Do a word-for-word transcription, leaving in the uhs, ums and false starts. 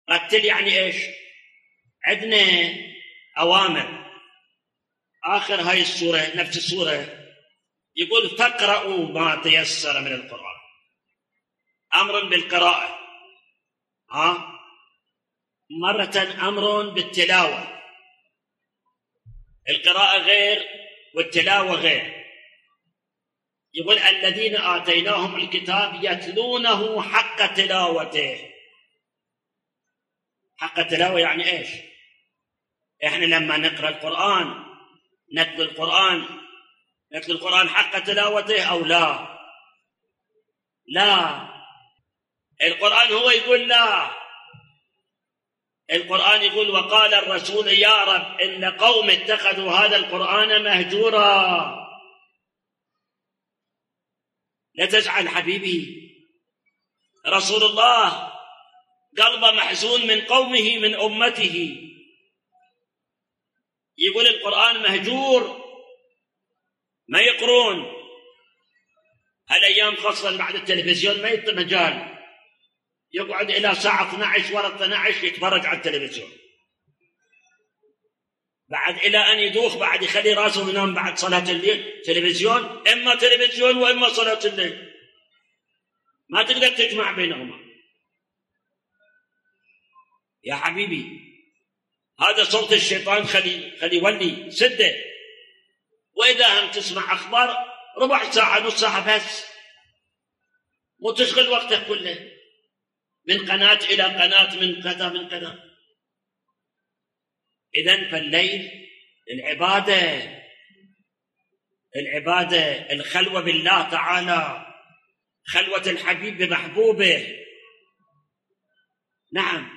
رتل يعني إيش؟ عندنا أوامر. آخر هاي السورة نفس السورة يقول فاقرأوا ما تيسر من القرآن، أمر بالقراءة، ها مرة أمر بالتلاوة. القراءة غير والتلاوة غير. يقول الذين آتيناهم الكتاب يتلونه حق تلاوته. حق تلاوة يعني إيش؟ إحنا لما نقرأ القرآن نتلو القرآن نتلو القرآن حق تلاوته أو لا؟ لا، القرآن هو يقول لا. القرآن يقول وقال الرسول يا رب إن قوم اتخذوا هذا القرآن مهجورا. لا تزعل حبيبي، رسول الله قلبه محزون من قومه من أمته، يقول القرآن مهجور ما يقرون. هالأيام خاصة بعد التلفزيون ما يطلع مجال، يقعد إلى ساعة اثنتي عشرة ورا اثنتي عشرة يتفرج على التلفزيون، بعد إلى أن يدوخ، بعد يخلي راسه ينام بعد صلاة الليل تلفزيون، إما تلفزيون وإما صلاة الليل، ما تقدر تجمع بينهما. يا حبيبي هذا صوت الشيطان، خلي خلي يولي سده. وإذا هم تسمع أخبار ربع ساعة نص ساعة بس، مو تشغل وقتك كله من قناة إلى قناة، من كذا من كذا. إذن فالليل العبادة، العبادة الخلوة بالله تعالى، خلوة الحبيب بمحبوبه. نعم